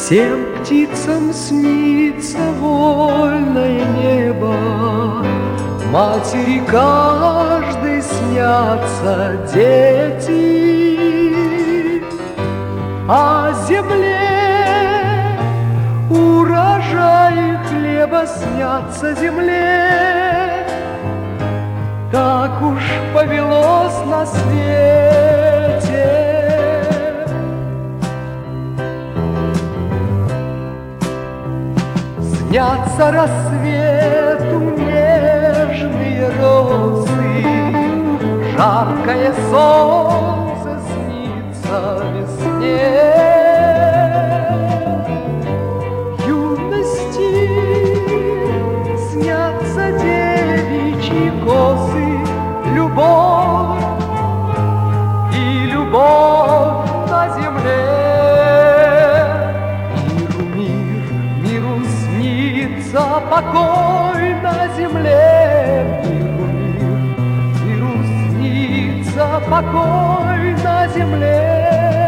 Всем птицам снится вольное небо, матери каждой снятся дети, а земле урожай и хлеба снятся земле. Так уж повелось на свете. Снятся рассвету нежные розы, жаркое солнце снится весне. Юности снятся девичьи косы, любовь и любовь на земле. Покой на земле, миру снится покой на земле.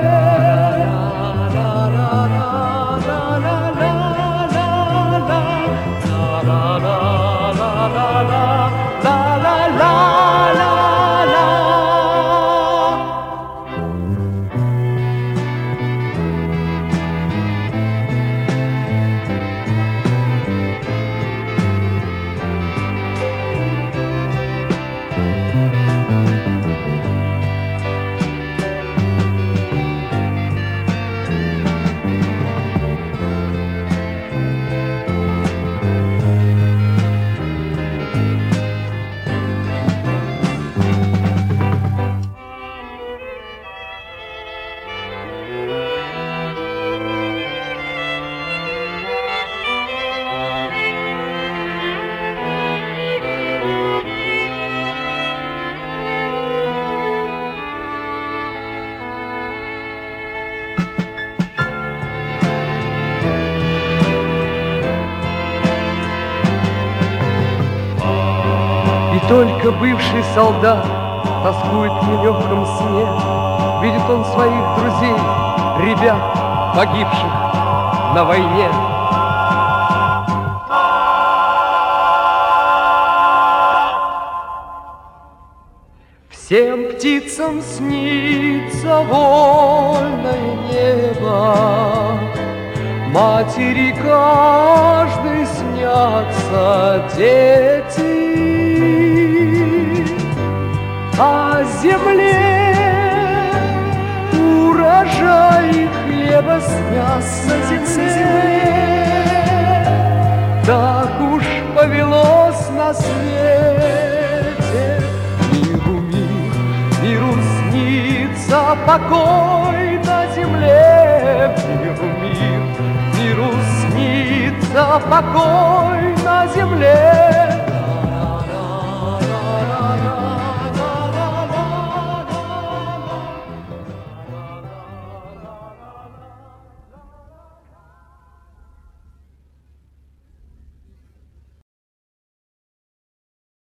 Только бывший солдат тоскует в нелегком сне. Видит он своих друзей, ребят, погибших на войне. Всем птицам снится вольное небо, матери каждой снятся дети, а земле урожай и хлеба снятся земле. Так уж повелось на свете. Миру снится покой на земле. Миру снится покой на земле.